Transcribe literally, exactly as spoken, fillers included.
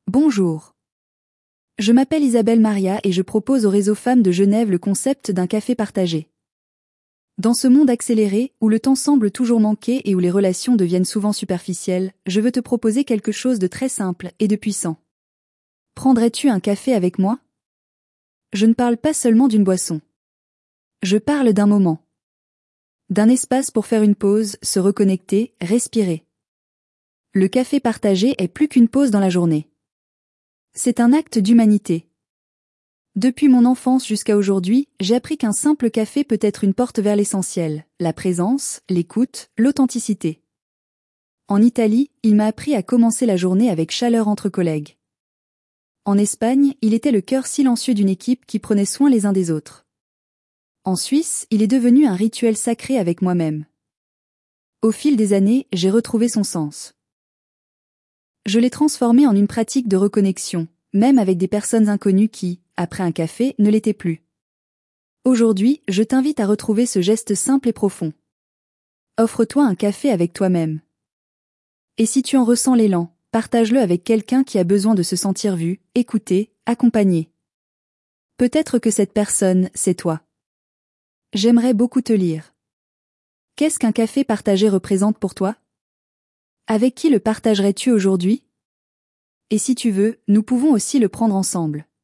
Bonjour. Je m'appelle Isabelle Maria et je propose au réseau Femmes de Genève le concept d'un café partagé. Dans ce monde accéléré, où le temps semble toujours manquer et où les relations deviennent souvent superficielles, je veux te proposer quelque chose de très simple et de puissant. Prendrais-tu un café avec moi? Je ne parle pas seulement d'une boisson. Je parle d'un moment. D'un espace pour faire une pause, se reconnecter, respirer. Le café partagé est plus qu'une pause dans la journée. C'est un acte d'humanité. Depuis mon enfance jusqu'à aujourd'hui, j'ai appris qu'un simple café peut être une porte vers l'essentiel, la présence, l'écoute, l'authenticité. En Italie, il m'a appris à commencer la journée avec chaleur entre collègues. En Espagne, il était le cœur silencieux d'une équipe qui prenait soin les uns des autres. En Suisse, il est devenu un rituel sacré avec moi-même. Au fil des années, j'ai retrouvé son sens. Je l'ai transformé en une pratique de reconnexion, même avec des personnes inconnues qui, après un café, ne l'étaient plus. Aujourd'hui, je t'invite à retrouver ce geste simple et profond. Offre-toi un café avec toi-même. Et si tu en ressens l'élan, partage-le avec quelqu'un qui a besoin de se sentir vu, écouté, accompagné. Peut-être que cette personne, c'est toi. J'aimerais beaucoup te lire. Qu'est-ce qu'un café partagé représente pour toi? Avec qui le partagerais-tu aujourd'hui? Et si tu veux, nous pouvons aussi le prendre ensemble.